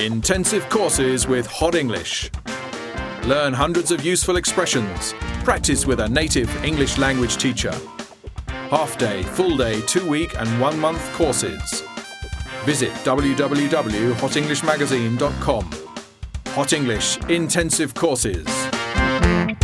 Intensive courses with Hot English. Learn hundreds of useful expressions. Practice with a native English language teacher. Half-day, full-day, 2-week and 1-month courses. Visit www.hotenglishmagazine.com. Hot English Intensive Courses.